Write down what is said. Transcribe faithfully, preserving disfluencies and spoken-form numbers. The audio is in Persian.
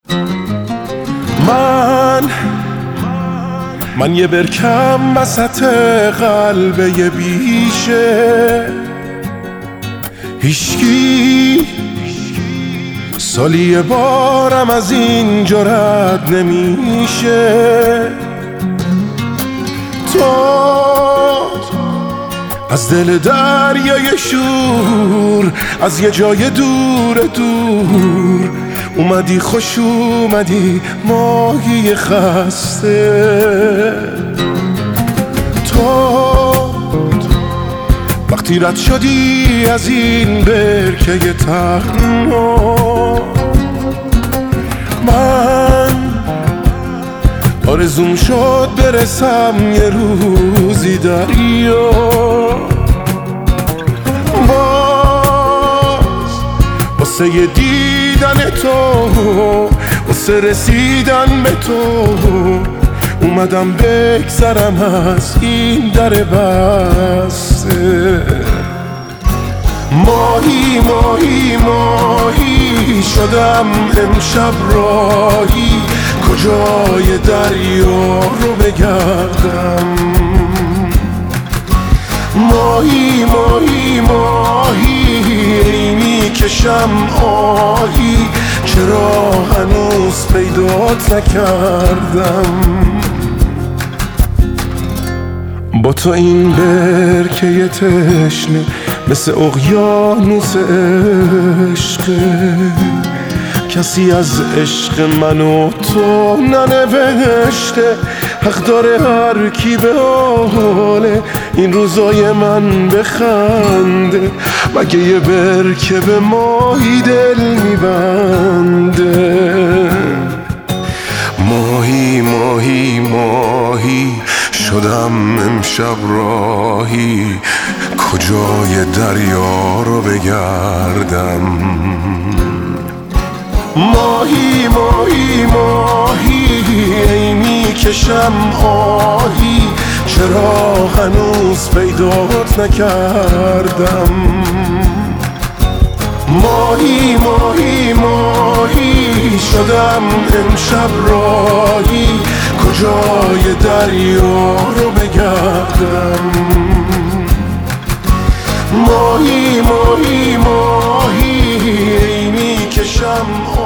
من من یه برکم وسط قلب یه بیشه، هیچکی سالی یه بارم از اینجا رد نمیشه. تو از دل دریای شور، از یه جای دور دور اومدی، خوش اومدی ماهی خسته. تو وقتی رد شدی از این برکه تنها، من آرزوم شد برسم یه روزی دریا. باز واسه یه دیدن تو، واسه رسیدن به تو اومدم بگذرم از این در بسته. ماهی ماهی ماهی شدم امشب راهی، کجای دریا رو بگردم. ماهی ماهی ماهی میکشم آهی، چرا هنوز پیدات نکردم. با تو این برکه تشنه مثل اقیانوس عشقه، کسی از عشق من و تو ننوشته. حق داره هر کی به حال این روزای من بخنده، مگه یه برکه به ماهی دل میبنده. ماهی ماهی ماهی شدم امشب راهی، کجای دریا رو بگردم. ماهی ماهی ماهی میکشم آهی، چرا هنوز پیدات نکردم. ماهی ماهی ماهی شدم امشب راهی، کجای دریا رو بگردم. ماهی ماهی ماهی میکشم